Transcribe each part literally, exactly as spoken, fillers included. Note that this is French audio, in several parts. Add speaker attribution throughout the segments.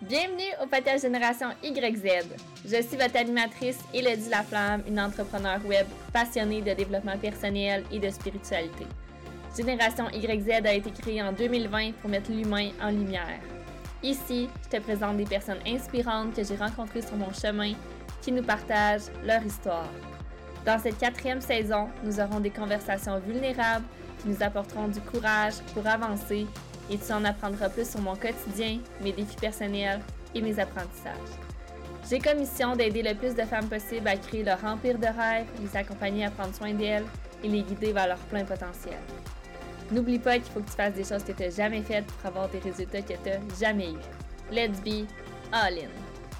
Speaker 1: Bienvenue au podcast Génération Y Z. Je suis votre animatrice Élodie Laflamme, une entrepreneure web passionnée de développement personnel et de spiritualité. Génération Y Z a été créée en deux mille vingt pour mettre l'humain en lumière. Ici, je te présente des personnes inspirantes que j'ai rencontrées sur mon chemin qui nous partagent leur histoire. Dans cette quatrième saison, nous aurons des conversations vulnérables qui nous apporteront du courage pour avancer et tu en apprendras plus sur mon quotidien, mes défis personnels et mes apprentissages. J'ai comme mission d'aider le plus de femmes possible à créer leur empire de rêve, les accompagner à prendre soin d'elles et les guider vers leur plein potentiel. N'oublie pas qu'il faut que tu fasses des choses que tu n'as jamais faites pour avoir des résultats que tu n'as jamais eus. Let's be all in!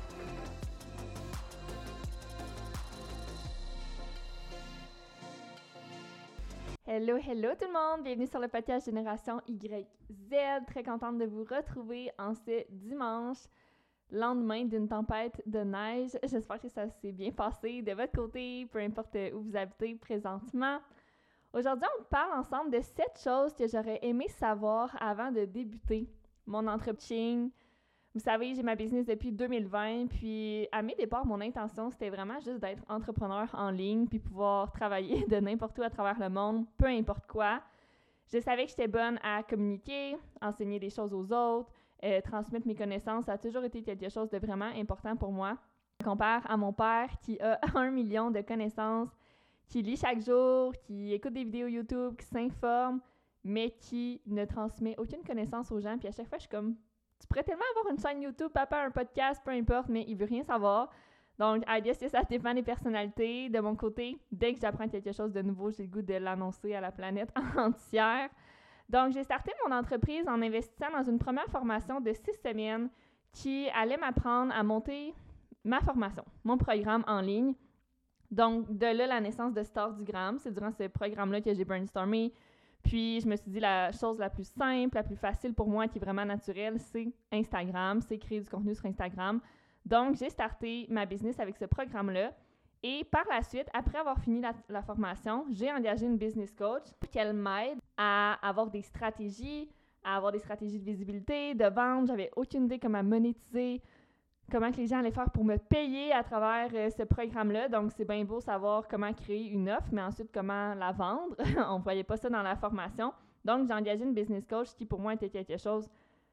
Speaker 1: Hello, hello tout le monde! Bienvenue sur le podcast Génération Y Z. Très contente de vous retrouver en ce dimanche, lendemain d'une tempête de neige. J'espère que ça s'est bien passé de votre côté, peu importe où vous habitez présentement. Aujourd'hui, on parle ensemble de sept choses que j'aurais aimé savoir avant de débuter mon entreprise. Vous savez, j'ai ma business depuis deux mille vingt, puis à mes départs, mon intention, c'était vraiment juste d'être entrepreneur en ligne, puis pouvoir travailler de n'importe où à travers le monde, peu importe quoi. Je savais que j'étais bonne à communiquer, enseigner des choses aux autres, euh, transmettre mes connaissances. Ça a toujours été quelque chose de vraiment important pour moi. Je compare à mon père qui a un million de connaissances, qui lit chaque jour, qui écoute des vidéos YouTube, qui s'informe, mais qui ne transmet aucune connaissance aux gens. Puis à chaque fois, je suis comme... Tu pourrais tellement avoir une chaîne YouTube, papa, un podcast, peu importe, mais il veut rien savoir. Donc, I guess que ça dépend des personnalités. De mon côté, dès que j'apprends quelque chose de nouveau, j'ai le goût de l'annoncer à la planète entière. Donc, j'ai starté mon entreprise en investissant dans une première formation de six semaines qui allait m'apprendre à monter ma formation, mon programme en ligne. Donc, de là, la naissance de Stardugram. C'est durant ce programme-là que j'ai brainstormé. Puis, je me suis dit, la chose la plus simple, la plus facile pour moi, qui est vraiment naturelle, c'est Instagram, c'est créer du contenu sur Instagram. Donc, j'ai starté ma business avec ce programme-là. Et par la suite, après avoir fini la, la formation, j'ai engagé une business coach pour qu'elle m'aide à avoir des stratégies, à avoir des stratégies de visibilité, de vente. J'avais aucune idée comment monétiser, comment que les gens allaient faire pour me payer à travers euh, ce programme-là. Donc, c'est bien beau savoir comment créer une offre, mais ensuite, comment la vendre. On ne voyait pas ça dans la formation. Donc, j'ai engagé une business coach qui, pour moi, était quelque chose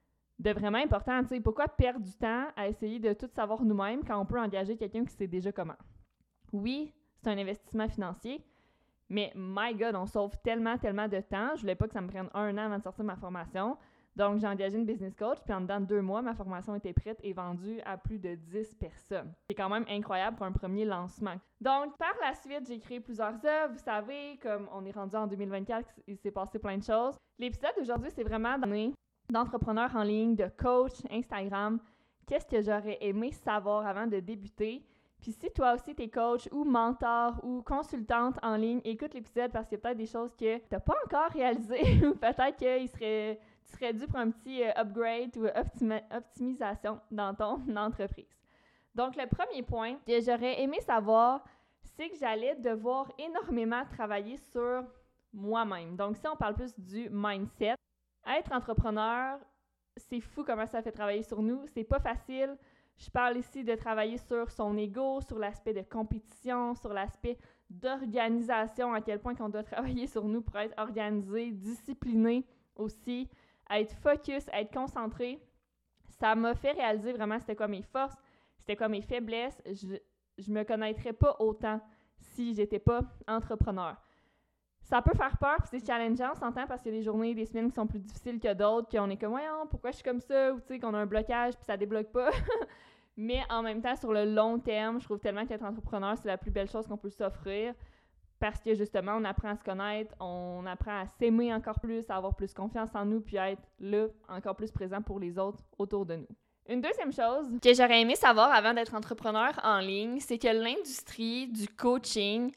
Speaker 1: de vraiment important. Tu sais, pourquoi perdre du temps à essayer de tout savoir nous-mêmes quand on peut engager quelqu'un qui sait déjà comment? Oui, c'est un investissement financier, mais my God, on sauve tellement, tellement de temps. Je voulais pas que ça me prenne un an avant de sortir ma formation. Donc, j'ai engagé une business coach, puis en dedans de deux mois, ma formation était prête et vendue à plus de dix personnes. C'est quand même incroyable pour un premier lancement. Donc, par la suite, j'ai créé plusieurs œuvres. Vous savez, comme on est rendu en deux mille vingt-quatre, il s'est passé plein de choses. L'épisode d'aujourd'hui, c'est vraiment donné d'entrepreneurs en ligne, de coach, Instagram. Qu'est-ce que j'aurais aimé savoir avant de débuter? Puis si toi aussi t'es coach ou mentor ou consultante en ligne, écoute l'épisode parce qu'il y a peut-être des choses que tu n'as pas encore réalisées ou peut-être qu'il serait... tu serais dû pour un petit euh, upgrade ou optimi- optimisation dans ton entreprise. Donc, le premier point que j'aurais aimé savoir, c'est que j'allais devoir énormément travailler sur moi-même. Donc, si on parle plus du mindset, être entrepreneur, c'est fou comment ça fait travailler sur nous. C'est pas facile. Je parle ici de travailler sur son ego, sur l'aspect de compétition, sur l'aspect d'organisation, à quel point qu'on doit travailler sur nous pour être organisé, discipliné aussi, à être focus, à être concentré. Ça m'a fait réaliser vraiment c'était quoi mes forces, c'était quoi mes faiblesses. Je je me connaîtrais pas autant si j'étais pas entrepreneur. Ça peut faire peur, puis c'est challengeant, on s'entend, parce qu'il y a des journées, des semaines qui sont plus difficiles que d'autres, qu'on est comme « Voyons, pourquoi je suis comme ça? » ou tu sais, qu'on a un blocage, puis ça débloque pas. Mais en même temps, sur le long terme, je trouve tellement qu'être entrepreneur, c'est la plus belle chose qu'on peut s'offrir. Parce que justement, on apprend à se connaître, on apprend à s'aimer encore plus, à avoir plus confiance en nous, puis à être là, encore plus présent pour les autres autour de nous. Une deuxième chose que j'aurais aimé savoir avant d'être entrepreneur en ligne, c'est que l'industrie du coaching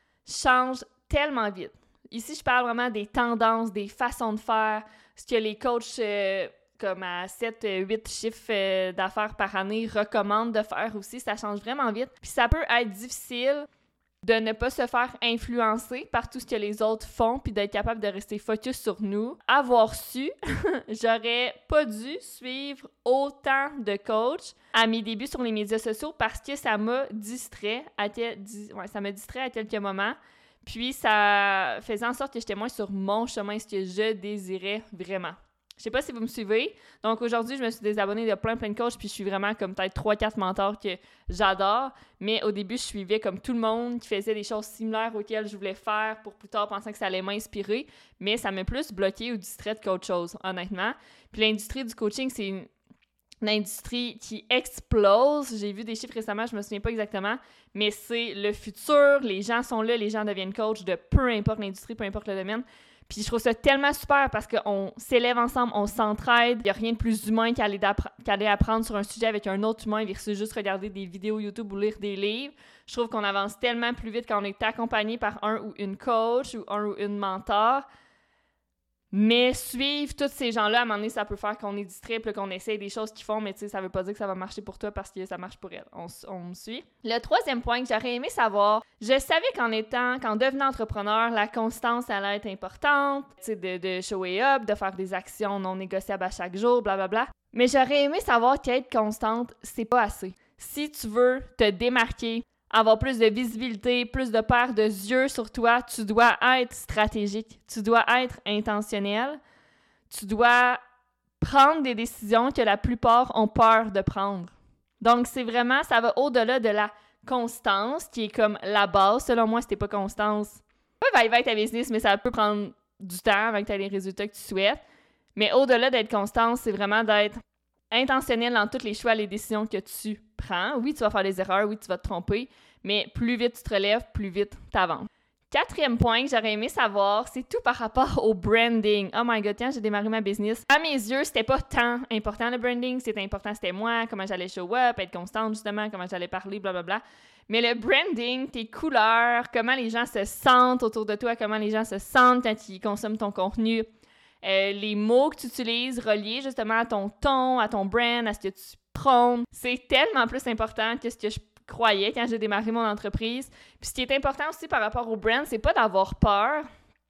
Speaker 1: change tellement vite. Ici, je parle vraiment des tendances, des façons de faire, ce que les coachs euh, comme à sept huit chiffres euh, d'affaires par année recommandent de faire aussi. Ça change vraiment vite. Puis ça peut être difficile de ne pas se faire influencer par tout ce que les autres font puis d'être capable de rester focus sur nous. Avoir su, j'aurais pas dû suivre autant de coachs à mes débuts sur les médias sociaux parce que ça m'a distrait à, tel... ouais, ça m'a distrait à quelques moments. Puis ça faisait en sorte que j'étais moins sur mon chemin, ce que je désirais vraiment. Je sais pas si vous me suivez. Donc aujourd'hui, je me suis désabonnée de plein plein de coachs, puis je suis vraiment comme peut-être trois quatre mentors que j'adore. Mais au début, je suivais comme tout le monde qui faisait des choses similaires auxquelles je voulais faire pour plus tard pensant que ça allait m'inspirer. Mais ça m'a plus bloqué ou distrait qu'autre chose, honnêtement. Puis l'industrie du coaching, c'est une, une industrie qui explose. J'ai vu des chiffres récemment, je me souviens pas exactement. Mais c'est le futur. Les gens sont là, les gens deviennent coachs de peu importe l'industrie, peu importe le domaine. Puis je trouve ça tellement super parce qu'on s'élève ensemble, on s'entraide. Il n'y a rien de plus humain qu'aller, qu'aller apprendre sur un sujet avec un autre humain versus juste regarder des vidéos YouTube ou lire des livres. Je trouve qu'on avance tellement plus vite quand on est accompagné par un ou une coach ou un ou une mentor. Mais suivre tous ces gens-là, à un moment donné, ça peut faire qu'on est distrait, puis qu'on essaye des choses qu'ils font, mais tu sais, ça veut pas dire que ça va marcher pour toi parce que ça marche pour elle. On, on me suit. Le troisième point que j'aurais aimé savoir, je savais qu'en étant, qu'en devenant entrepreneur, la constance allait être importante, tu sais, de, de shower up, de faire des actions non négociables à chaque jour, blablabla. Mais j'aurais aimé savoir qu'être constante, c'est pas assez. Si tu veux te démarquer, avoir plus de visibilité, plus de paires de yeux sur toi, tu dois être stratégique, tu dois être intentionnel, tu dois prendre des décisions que la plupart ont peur de prendre. Donc, c'est vraiment, ça va au-delà de la constance, qui est comme la base. Selon moi, si t'es pas constance, pas va-y-va avec ta business, mais ça peut prendre du temps avant que tu aies les résultats que tu souhaites. Mais au-delà d'être constance, c'est vraiment d'être intentionnel dans tous les choix, les décisions que tu prends. Oui, tu vas faire des erreurs, oui, tu vas te tromper, mais plus vite tu te relèves, plus vite tu avances. Quatrième point que j'aurais aimé savoir, c'est tout par rapport au branding. Oh my god, quand j'ai démarré ma business, à mes yeux, c'était pas tant important le branding, c'était important, c'était moi, comment j'allais show up, être constante justement, comment j'allais parler, blablabla. Mais le branding, tes couleurs, comment les gens se sentent autour de toi, comment les gens se sentent quand ils consomment ton contenu, Euh, les mots que tu utilises reliés justement à ton ton, à ton brand, à ce que tu prônes, c'est tellement plus important que ce que je croyais quand j'ai démarré mon entreprise. Puis ce qui est important aussi par rapport au brand, c'est pas d'avoir peur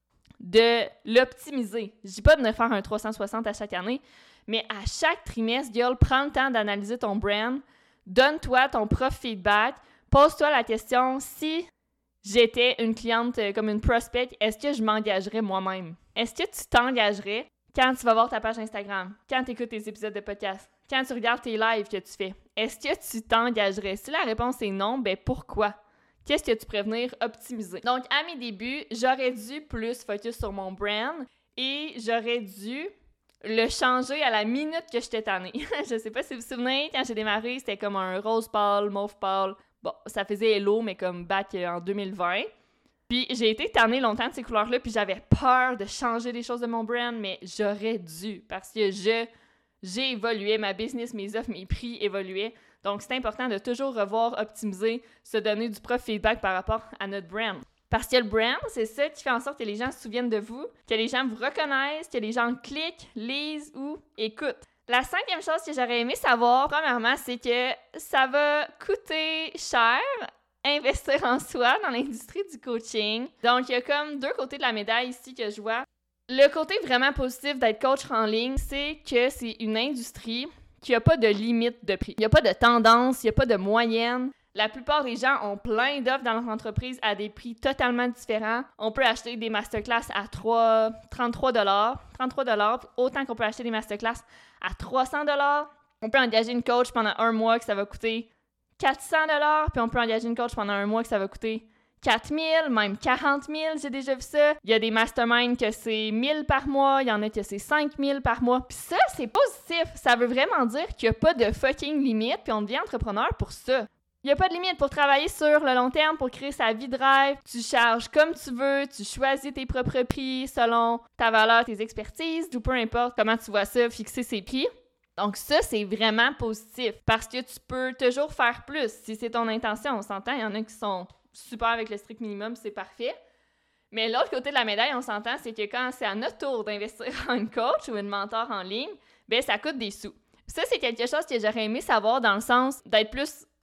Speaker 1: de l'optimiser. Je dis pas de ne faire un trois cent soixante à chaque année, mais à chaque trimestre, girl, prends le temps d'analyser ton brand, donne-toi ton propre feedback, pose-toi la question, si j'étais une cliente comme une prospect, est-ce que je m'engagerais moi-même? Est-ce que tu t'engagerais quand tu vas voir ta page Instagram, quand tu écoutes tes épisodes de podcast, quand tu regardes tes lives que tu fais? Est-ce que tu t'engagerais? Si la réponse est non, ben pourquoi? Qu'est-ce que tu pourrais venir optimiser? Donc, à mes débuts, j'aurais dû plus focus sur mon brand et j'aurais dû le changer à la minute que j'étais tannée. Je sais pas si vous vous souvenez, quand j'ai démarré, c'était comme un rose pâle, mauve pâle. Bon, ça faisait hello, mais comme back en deux mille vingt. Puis j'ai été tannée longtemps de ces couleurs-là, puis j'avais peur de changer des choses de mon brand, mais j'aurais dû, parce que je j'ai évolué, ma business, mes offres, mes prix évoluaient. Donc c'est important de toujours revoir, optimiser, se donner du propre feedback par rapport à notre brand. Parce que le brand, c'est ça qui fait en sorte que les gens se souviennent de vous, que les gens vous reconnaissent, que les gens cliquent, lisent ou écoutent. La cinquième chose que j'aurais aimé savoir, premièrement, c'est que ça va coûter cher investir en soi dans l'industrie du coaching. Donc, il y a comme deux côtés de la médaille ici que je vois. Le côté vraiment positif d'être coach en ligne, c'est que c'est une industrie qui n'a pas de limite de prix. Il n'y a pas de tendance, il n'y a pas de moyenne. La plupart des gens ont plein d'offres dans leur entreprise à des prix totalement différents. On peut acheter des masterclass à trente-trois dollars, trente-trois dollars, autant qu'on peut acheter des masterclass à trois cents dollars. On peut engager une coach pendant un mois que ça va coûter quatre cents dollars, puis on peut engager une coach pendant un mois que ça va coûter quatre mille, même quarante mille, j'ai déjà vu ça. Il y a des masterminds que c'est mille par mois, il y en a que c'est cinq mille par mois. Puis ça, c'est positif. Ça veut vraiment dire qu'il n'y a pas de fucking limite, puis on devient entrepreneur pour ça. Il n'y a pas de limite pour travailler sur le long terme, pour créer sa vie de rêve. Tu charges comme tu veux, tu choisis tes propres prix selon ta valeur, tes expertises, ou peu importe comment tu vois ça, fixer ses prix. Donc ça, c'est vraiment positif parce que tu peux toujours faire plus si c'est ton intention. On s'entend, il y en a qui sont super avec le strict minimum, c'est parfait. Mais l'autre côté de la médaille, on s'entend, c'est que quand c'est à notre tour d'investir en une coach ou une mentor en ligne, bien ça coûte des sous. Ça, c'est quelque chose que j'aurais aimé savoir dans le sens d'être plus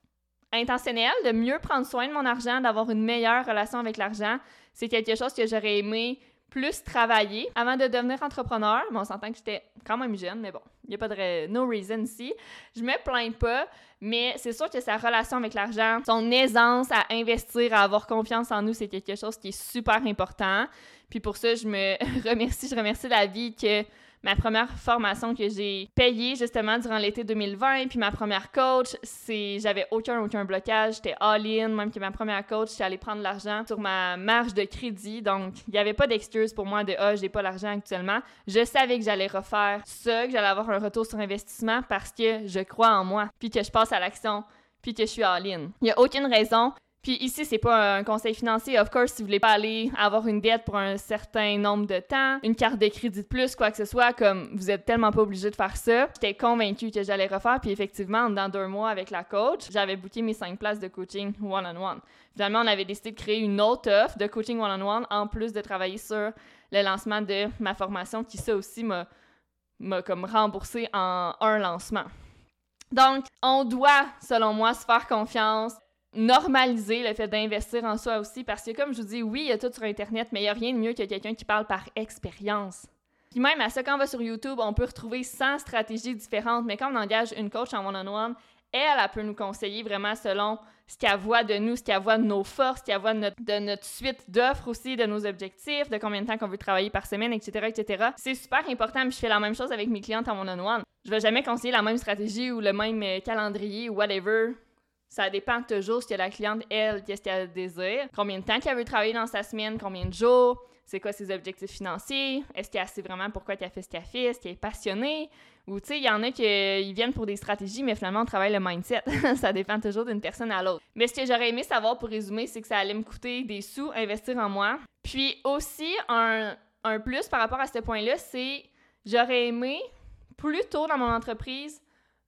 Speaker 1: intentionnelle, de mieux prendre soin de mon argent, d'avoir une meilleure relation avec l'argent. C'est quelque chose que j'aurais aimé plus travailler avant de devenir entrepreneur. Mais on s'entend que j'étais quand même jeune, mais bon, il n'y a pas de no reason ici. Je me plains pas, mais c'est sûr que sa relation avec l'argent, son aisance à investir, à avoir confiance en nous, c'est quelque chose qui est super important. Puis pour ça, je me remercie, je remercie la vie que ma première formation que j'ai payée justement durant l'été deux mille vingt, puis ma première coach, c'est j'avais aucun aucun blocage, j'étais all-in, même que ma première coach, j'étais allée prendre l'argent sur ma marge de crédit, donc il n'y avait pas d'excuse pour moi de « Ah, j'ai pas l'argent actuellement ». Je savais que j'allais refaire ça, que j'allais avoir un retour sur investissement parce que je crois en moi, puis que je passe à l'action, puis que je suis all-in. Il n'y a aucune raison. Puis ici, c'est pas un conseil financier. Of course, si vous voulez pas aller avoir une dette pour un certain nombre de temps, une carte de crédit de plus, quoi que ce soit, comme vous êtes tellement pas obligé de faire ça. J'étais convaincue que j'allais refaire, puis effectivement, dans deux mois avec la coach, j'avais booké mes cinq places de coaching one-on-one. Finalement, on avait décidé de créer une autre offre de coaching one-on-one en plus de travailler sur le lancement de ma formation, qui ça aussi m'a, m'a comme remboursé en un lancement. Donc, on doit, selon moi, se faire confiance, normaliser le fait d'investir en soi aussi, parce que comme je vous dis, oui, il y a tout sur Internet, mais il n'y a rien de mieux que quelqu'un qui parle par expérience. Puis même à ça, quand on va sur YouTube, on peut retrouver cent stratégies différentes, mais quand on engage une coach en one-on-one, elle, elle peut nous conseiller vraiment selon ce qu'elle voit de nous, ce qu'elle voit de nos forces, ce qu'elle voit de notre, de notre suite d'offres aussi, de nos objectifs, de combien de temps qu'on veut travailler par semaine, et cetera, et cetera. C'est super important, puis je fais la même chose avec mes clientes en one-on-one. Je vais jamais conseiller la même stratégie ou le même calendrier ou whatever. Ça dépend toujours ce que la cliente, elle, qu'est-ce qu'elle désire, combien de temps qu'elle veut travailler dans sa semaine, combien de jours, c'est quoi ses objectifs financiers, est-ce qu'elle sait vraiment pourquoi elle fait ce qu'elle fait, est-ce qu'elle est passionnée, ou tu sais, il y en a qui ils viennent pour des stratégies, mais finalement, on travaille le mindset. Ça dépend toujours d'une personne à l'autre. Mais ce que j'aurais aimé savoir, pour résumer, c'est que ça allait me coûter des sous, investir en moi. Puis aussi, un, un plus par rapport à ce point-là, c'est j'aurais aimé, plus tôt dans mon entreprise,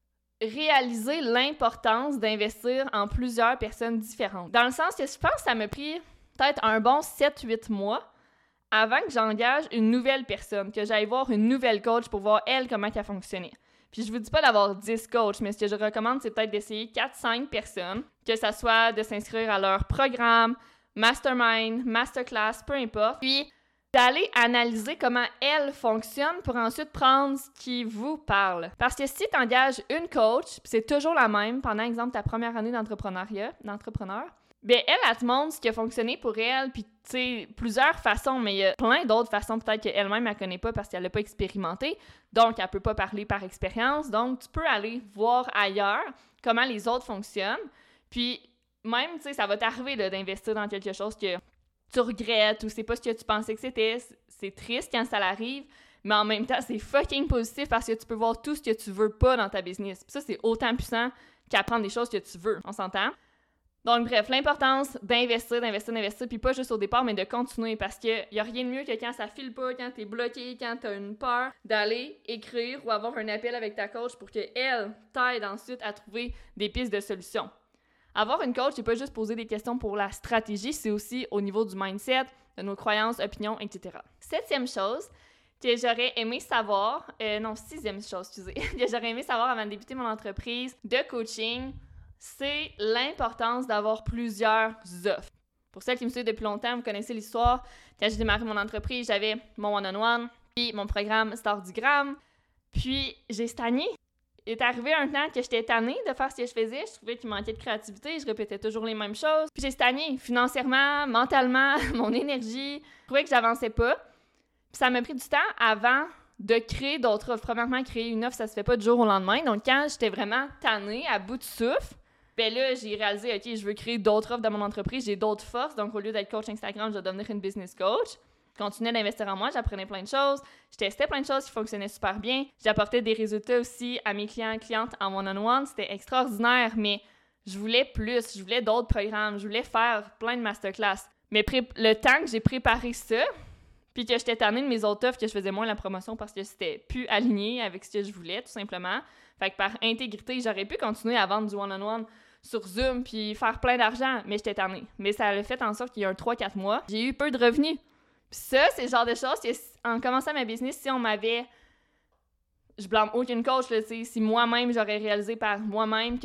Speaker 1: réaliser l'importance d'investir en plusieurs personnes différentes. Dans le sens que je pense que ça m'a pris peut-être un bon sept huit mois avant que j'engage une nouvelle personne, que j'aille voir une nouvelle coach pour voir elle comment elle fonctionnait. Puis je vous dis pas d'avoir dix coachs, mais ce que je recommande, c'est peut-être d'essayer quatre cinq personnes, que ça soit de s'inscrire à leur programme, mastermind, masterclass, peu importe. Puis d'aller analyser comment elle fonctionne pour ensuite prendre ce qui vous parle. Parce que si tu engages une coach, puis c'est toujours la même pendant, exemple, ta première année d'entrepreneuriat, d'entrepreneur, bien, elle, elle te montre ce qui a fonctionné pour elle, puis tu sais, plusieurs façons, mais il y a plein d'autres façons peut-être qu'elle-même, elle connaît pas parce qu'elle l'a pas expérimenté, donc elle peut pas parler par expérience, donc tu peux aller voir ailleurs comment les autres fonctionnent, puis même, tu sais, ça va t'arriver là, d'investir dans quelque chose que tu regrettes ou c'est pas ce que tu pensais que c'était. C'est triste quand ça l'arrive, mais en même temps, c'est fucking positif parce que tu peux voir tout ce que tu veux pas dans ta business. Puis ça, c'est autant puissant qu'apprendre des choses que tu veux. On s'entend? Donc bref, l'importance d'investir, d'investir, d'investir, puis pas juste au départ, mais de continuer parce qu'il y a rien de mieux que quand ça file pas, quand t'es bloqué, quand t'as une peur, d'aller écrire ou avoir un appel avec ta coach pour qu'elle t'aide ensuite à trouver des pistes de solutions. Avoir une coach, c'est pas juste poser des questions pour la stratégie, c'est aussi au niveau du mindset, de nos croyances, opinions, et cetera. Septième chose que j'aurais aimé savoir, euh, non, sixième chose, excusez, que j'aurais aimé savoir avant de débuter mon entreprise de coaching, c'est l'importance d'avoir plusieurs offres. Pour celles qui me suivent depuis longtemps, vous connaissez l'histoire. Quand j'ai démarré mon entreprise, j'avais mon one-on-one, puis mon programme Star du Gramme, puis j'ai stagné. Il est arrivé un temps que j'étais tannée de faire ce que je faisais. Je trouvais qu'il manquait de créativité. Je répétais toujours les mêmes choses. Puis j'ai stagné financièrement, mentalement, mon énergie. Je trouvais que j'avançais pas. Puis ça m'a pris du temps avant de créer d'autres offres. Premièrement, créer une offre, ça se fait pas du jour au lendemain. Donc quand j'étais vraiment tannée, à bout de souffle, ben là, j'ai réalisé, OK, je veux créer d'autres offres dans mon entreprise. J'ai d'autres forces. Donc au lieu d'être coach Instagram, je vais devenir une business coach. Je continuais d'investir en moi, j'apprenais plein de choses, je testais plein de choses qui fonctionnaient super bien. J'apportais des résultats aussi à mes clients et clientes en one-on-one, c'était extraordinaire, mais je voulais plus, je voulais d'autres programmes, je voulais faire plein de masterclass. Mais pré- le temps que j'ai préparé ça, puis que j'étais tannée de mes autres offres, que je faisais moins la promotion parce que c'était plus aligné avec ce que je voulais, tout simplement. Fait que par intégrité, j'aurais pu continuer à vendre du one-on-one sur Zoom puis faire plein d'argent, mais j'étais tannée. Mais ça a fait en sorte qu'il y a un trois quatre mois, j'ai eu peu de revenus. Puis ça, c'est le genre de choses que, en commençant ma business, si on m'avait... Je blâme aucune coach, là, si moi-même, j'aurais réalisé par moi-même que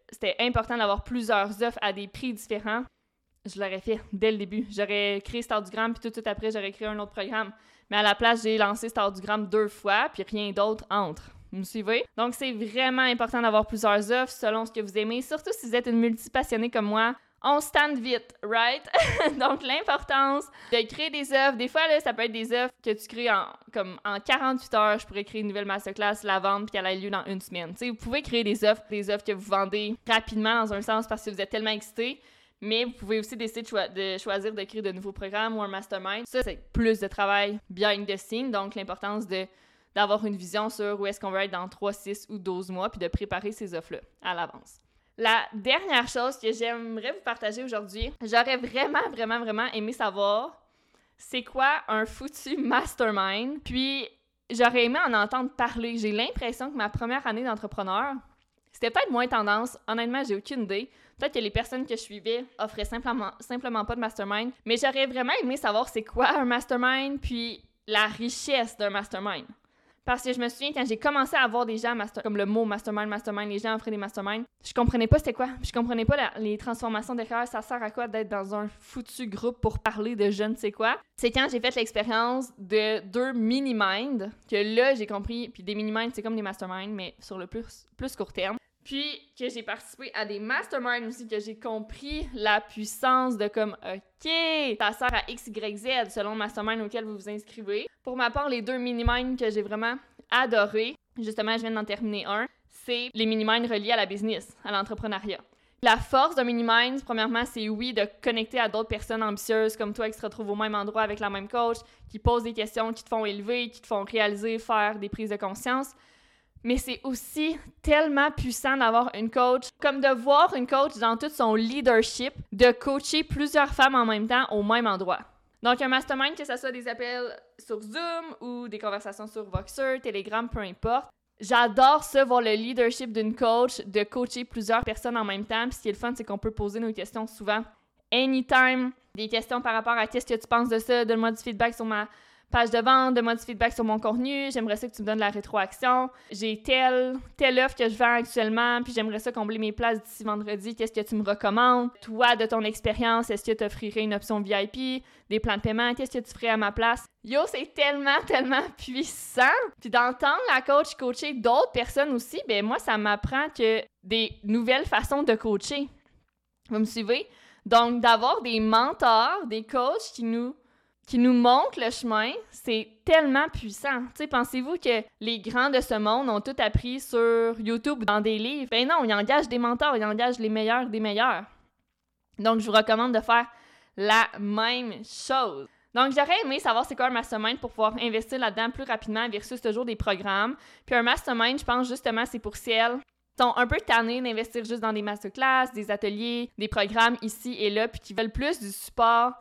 Speaker 1: c'était important d'avoir plusieurs offres à des prix différents, je l'aurais fait dès le début. J'aurais créé Star du Gramme, puis tout de suite après, j'aurais créé un autre programme. Mais à la place, j'ai lancé Star du Gramme deux fois, puis rien d'autre entre. Vous me suivez? Donc, c'est vraiment important d'avoir plusieurs offres selon ce que vous aimez, surtout si vous êtes une multipassionnée comme moi. On stand vite, right? Donc, l'importance de créer des offres. Des fois, là, ça peut être des offres que tu crées en, comme en quarante-huit heures. Je pourrais créer une nouvelle masterclass, la vendre, puis elle a lieu dans une semaine. Tu sais, vous pouvez créer des offres, des offres que vous vendez rapidement dans un sens parce que vous êtes tellement excité. Mais vous pouvez aussi décider de, cho- de choisir de créer de nouveaux programmes ou un mastermind. Ça, c'est plus de travail behind the scenes. Donc, l'importance de, d'avoir une vision sur où est-ce qu'on va être dans trois, six ou douze mois, puis de préparer ces offres-là à l'avance. La dernière chose que j'aimerais vous partager aujourd'hui, j'aurais vraiment, vraiment, vraiment aimé savoir c'est quoi un foutu mastermind. Puis, j'aurais aimé en entendre parler. J'ai l'impression que ma première année d'entrepreneur, c'était peut-être moins tendance. Honnêtement, j'ai aucune idée. Peut-être que les personnes que je suivais offraient simplement, simplement pas de mastermind. Mais j'aurais vraiment aimé savoir c'est quoi un mastermind, puis la richesse d'un mastermind. Parce que je me souviens, quand j'ai commencé à avoir des gens, master, comme le mot mastermind, mastermind, les gens offraient des masterminds, je comprenais pas c'était quoi. Je comprenais pas la, les transformations de carrière. Ça sert à quoi d'être dans un foutu groupe pour parler de je ne sais quoi. C'est quand j'ai fait l'expérience de deux mini-minds que là, j'ai compris. Puis des mini-minds, c'est comme des masterminds, mais sur le plus, plus court terme. Puis que j'ai participé à des masterminds aussi, que j'ai compris la puissance de comme, OK, ça sert à X, Y, Z selon le mastermind auquel vous vous inscrivez. Pour ma part, les deux mini-minds que j'ai vraiment adorés, justement, je viens d'en terminer un, c'est les mini-minds reliés à la business, à l'entrepreneuriat. La force d'un mini-mind, premièrement, c'est oui, de connecter à d'autres personnes ambitieuses comme toi qui se retrouvent au même endroit avec la même coach, qui posent des questions, qui te font élever, qui te font réaliser, faire des prises de conscience. Mais c'est aussi tellement puissant d'avoir une coach, comme de voir une coach dans tout son leadership, de coacher plusieurs femmes en même temps au même endroit. Donc, un mastermind, que ce soit des appels sur Zoom ou des conversations sur Voxer, Telegram, peu importe. J'adore ça, voir le leadership d'une coach, de coacher plusieurs personnes en même temps. Puis ce qui est le fun, c'est qu'on peut poser nos questions souvent, anytime. Des questions par rapport à qu'est-ce que tu penses de ça, donne-moi du feedback sur ma page de vente, donne-moi du feedback sur mon contenu, j'aimerais ça que tu me donnes la rétroaction, j'ai telle, telle offre que je vends actuellement, puis j'aimerais ça combler mes places d'ici vendredi, qu'est-ce que tu me recommandes? Toi, de ton expérience, est-ce que tu offrirais une option V I P, des plans de paiement, qu'est-ce que tu ferais à ma place? Yo, c'est tellement, tellement puissant! Puis d'entendre la coach coacher d'autres personnes aussi, ben moi, ça m'apprend que des nouvelles façons de coacher. Vous me suivez? Donc, d'avoir des mentors, des coachs qui nous qui nous montrent le chemin, c'est tellement puissant. Tu sais, pensez-vous que les grands de ce monde ont tout appris sur YouTube, dans des livres? Ben non, ils engagent des mentors, ils engagent les meilleurs des meilleurs. Donc, je vous recommande de faire la même chose. Donc, j'aurais aimé savoir c'est quoi un mastermind pour pouvoir investir là-dedans plus rapidement versus toujours des programmes. Puis un mastermind, je pense justement, c'est pour celles qui sont un peu tannées d'investir juste dans des masterclass, des ateliers, des programmes ici et là, puis qui veulent plus du support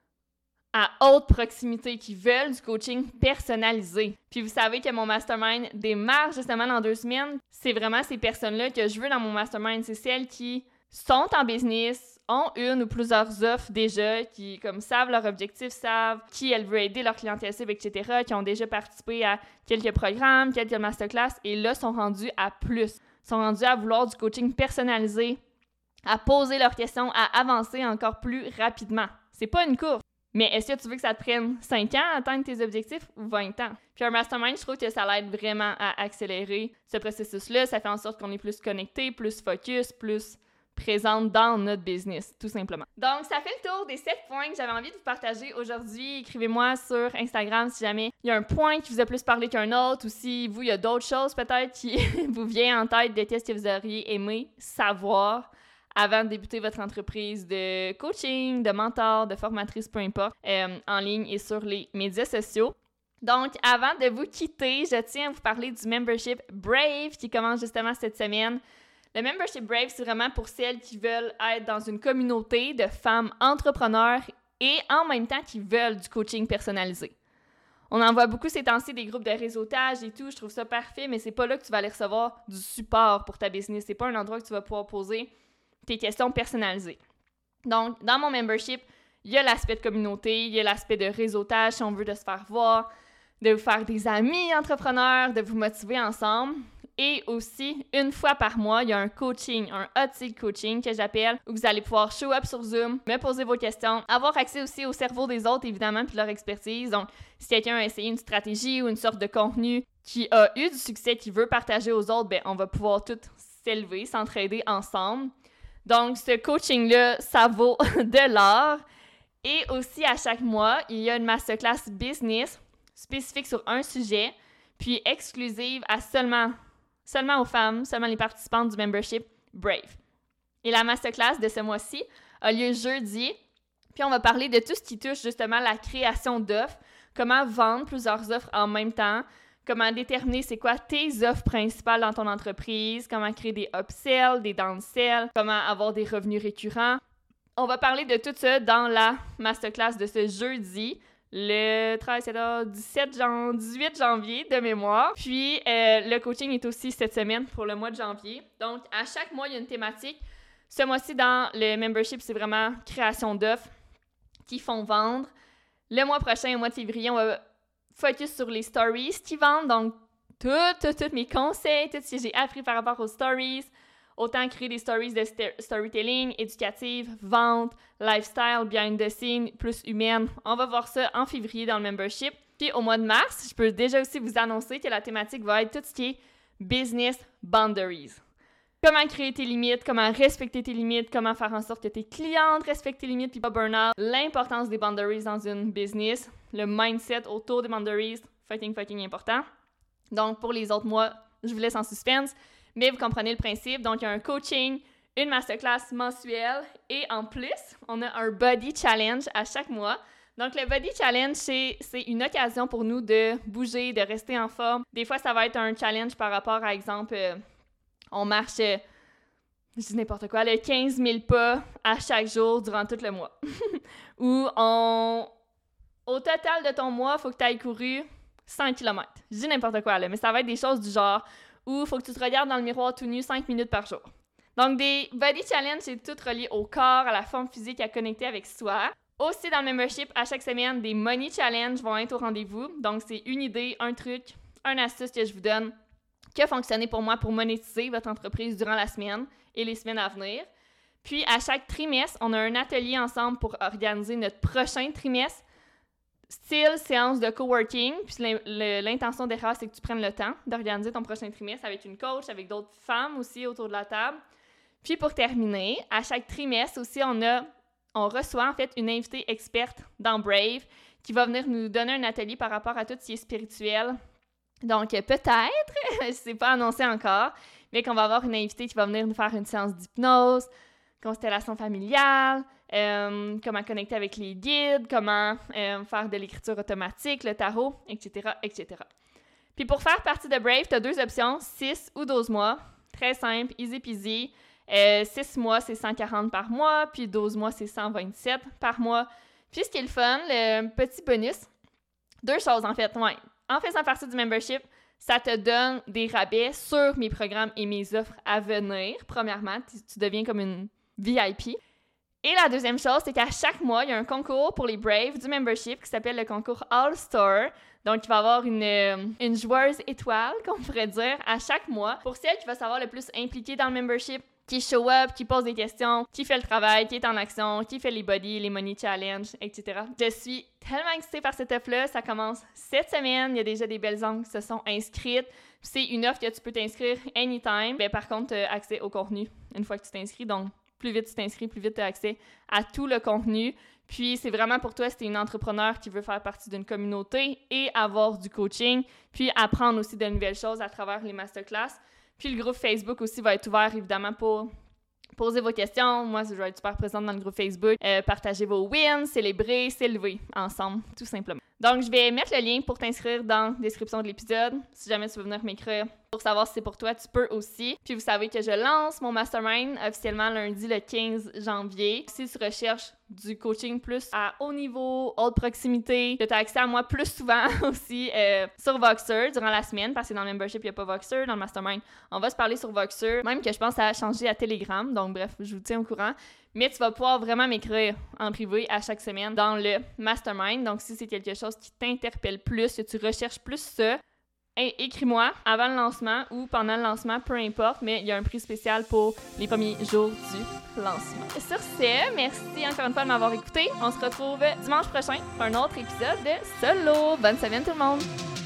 Speaker 1: à haute proximité, qui veulent du coaching personnalisé. Puis vous savez que mon mastermind démarre justement dans deux semaines. C'est vraiment ces personnes-là que je veux dans mon mastermind. C'est celles qui sont en business, ont une ou plusieurs offres déjà, qui comme savent leur objectif, savent qui elles veulent aider, leur clientèle cible, et cetera, qui ont déjà participé à quelques programmes, quelques masterclass, et là sont rendus à plus. Sont rendus à vouloir du coaching personnalisé, à poser leurs questions, à avancer encore plus rapidement. C'est pas une course. Mais est-ce que tu veux que ça te prenne cinq ans à atteindre tes objectifs ou vingt ans? Puis un mastermind, je trouve que ça l'aide vraiment à accélérer ce processus-là. Ça fait en sorte qu'on est plus connecté, plus focus, plus présente dans notre business, tout simplement. Donc, ça fait le tour des sept points que j'avais envie de vous partager aujourd'hui. Écrivez-moi sur Instagram si jamais il y a un point qui vous a plus parlé qu'un autre ou si vous, il y a d'autres choses peut-être qui vous viennent en tête de qu'est-ce que vous auriez aimé savoir avant de débuter votre entreprise de coaching, de mentor, de formatrice, peu importe, euh, en ligne et sur les médias sociaux. Donc, avant de vous quitter, je tiens à vous parler du membership Brave qui commence justement cette semaine. Le membership Brave, c'est vraiment pour celles qui veulent être dans une communauté de femmes entrepreneurs et en même temps qui veulent du coaching personnalisé. On en voit beaucoup ces temps-ci, des groupes de réseautage et tout, je trouve ça parfait, mais c'est pas là que tu vas aller recevoir du support pour ta business. C'est pas un endroit que tu vas pouvoir poser tes questions personnalisées. Donc, dans mon membership, il y a l'aspect de communauté, il y a l'aspect de réseautage, si on veut de se faire voir, de vous faire des amis entrepreneurs, de vous motiver ensemble. Et aussi, une fois par mois, il y a un coaching, un hot seat coaching que j'appelle, où vous allez pouvoir show up sur Zoom, me poser vos questions, avoir accès aussi au cerveau des autres, évidemment, puis leur expertise. Donc, si quelqu'un a essayé une stratégie ou une sorte de contenu qui a eu du succès, qui veut partager aux autres, ben on va pouvoir tout s'élever, s'entraider ensemble. Donc, ce coaching-là, ça vaut de l'or. Et aussi, à chaque mois, il y a une masterclass business spécifique sur un sujet, puis exclusive à seulement, seulement aux femmes, seulement les participantes du membership Brave. Et la masterclass de ce mois-ci a lieu jeudi, puis on va parler de tout ce qui touche justement la création d'offres, comment vendre plusieurs offres en même temps, comment déterminer c'est quoi tes offres principales dans ton entreprise, comment créer des upsells, des downsells, comment avoir des revenus récurrents. On va parler de tout ça dans la masterclass de ce jeudi, le treize, quatorze, dix-sept, dix-huit janvier de mémoire. Puis, euh, le coaching est aussi cette semaine pour le mois de janvier. Donc, à chaque mois, il y a une thématique. Ce mois-ci, dans le membership, c'est vraiment création d'offres qui font vendre. Le mois prochain, au mois de février, on va focus sur les stories qui vendent. Donc, tous tout, tout mes conseils, tout ce que j'ai appris par rapport aux stories. Autant créer des stories de st- storytelling, éducative, vente, lifestyle, behind the scene, plus humaine. On va voir ça en février dans le membership. Puis au mois de mars, je peux déjà aussi vous annoncer que la thématique va être tout ce qui est business boundaries. Comment créer tes limites, comment respecter tes limites, comment faire en sorte que tes clientes respectent tes limites puis pas burn-out. L'importance des boundaries dans une business, le mindset autour des boundaries, fucking fucking important. Donc pour les autres mois, je vous laisse en suspense. Mais vous comprenez le principe. Donc, il y a un coaching, une masterclass mensuelle et en plus, on a un body challenge à chaque mois. Donc, le body challenge, c'est, c'est une occasion pour nous de bouger, de rester en forme. Des fois, ça va être un challenge par rapport, à exemple, euh, on marche, euh, je dis n'importe quoi, le quinze mille pas à chaque jour durant tout le mois. Ou on, au total de ton mois, il faut que tu ailles couru cent kilomètres. Je dis n'importe quoi, là, mais ça va être des choses du genre où il faut que tu te regardes dans le miroir tout nu cinq minutes par jour. Donc, des body challenge, c'est tout relié au corps, à la forme physique, à connecter avec soi. Aussi, dans le membership, à chaque semaine, des money challenge vont être au rendez-vous. Donc, c'est une idée, un truc, une astuce que je vous donne qui a fonctionné pour moi pour monétiser votre entreprise durant la semaine et les semaines à venir. Puis, à chaque trimestre, on a un atelier ensemble pour organiser notre prochain trimestre. Style séance de coworking, puis l'intention derrière, c'est que tu prennes le temps d'organiser ton prochain trimestre avec une coach, avec d'autres femmes aussi autour de la table. Puis pour terminer, à chaque trimestre aussi, on a, on reçoit en fait une invitée experte dans Brave qui va venir nous donner un atelier par rapport à tout ce qui est spirituel. Donc peut-être, je ne sais pas annoncé encore, mais qu'on va avoir une invitée qui va venir nous faire une séance d'hypnose, constellation familiale, Euh, comment connecter avec les guides, comment euh, faire de l'écriture automatique, le tarot, et cetera, et cetera. Puis pour faire partie de Brave, tu as deux options, six ou douze mois. Très simple, easy peasy. Euh, six mois, c'est cent quarante par mois, puis douze mois, c'est cent vingt-sept par mois. Puis ce qui est le fun, le petit bonus, deux choses en fait. Ouais. En faisant partie du membership, ça te donne des rabais sur mes programmes et mes offres à venir. Premièrement, tu, tu deviens comme une V I P. Et la deuxième chose, c'est qu'à chaque mois, il y a un concours pour les Braves du membership qui s'appelle le concours All-Star. Donc, il va y avoir une, une joueuse étoile, qu'on pourrait dire, à chaque mois. Pour celle qui va savoir le plus impliquée dans le membership, qui show up, qui pose des questions, qui fait le travail, qui est en action, qui fait les body, les money challenge, et cetera. Je suis tellement excitée par cette offre-là. Ça commence cette semaine. Il y a déjà des belles ongles qui se sont inscrites. C'est une offre que tu peux t'inscrire anytime. Mais par contre, tu as accès au contenu une fois que tu t'inscris. Donc, plus vite tu t'inscris, plus vite tu as accès à tout le contenu. Puis, c'est vraiment pour toi si tu es une entrepreneur qui veut faire partie d'une communauté et avoir du coaching, puis apprendre aussi de nouvelles choses à travers les masterclass. Puis, le groupe Facebook aussi va être ouvert, évidemment, pour poser vos questions. Moi, je vais être super présente dans le groupe Facebook. Euh, partager vos wins, célébrer, s'élever ensemble, tout simplement. Donc, je vais mettre le lien pour t'inscrire dans la description de l'épisode. Si jamais tu veux venir m'écrire pour savoir si c'est pour toi, tu peux aussi. Puis, vous savez que je lance mon mastermind officiellement lundi le quinze janvier. Si tu recherches du coaching plus à haut niveau, haute proximité, que tu as accès à moi plus souvent aussi euh, sur Voxer durant la semaine, parce que dans le membership, il n'y a pas Voxer. Dans le mastermind, on va se parler sur Voxer. Même que je pense à changer à Telegram. Donc, bref, je vous tiens au courant. Mais tu vas pouvoir vraiment m'écrire en privé à chaque semaine dans le mastermind. Donc, si c'est quelque chose qui t'interpelle plus, que tu recherches plus ça, Hey, écris-moi avant le lancement ou pendant le lancement, peu importe, mais il y a un prix spécial pour les premiers jours du lancement. Sur ce, merci encore une fois de m'avoir écouté. On se retrouve dimanche prochain pour un autre épisode de Solo. Bonne semaine tout le monde!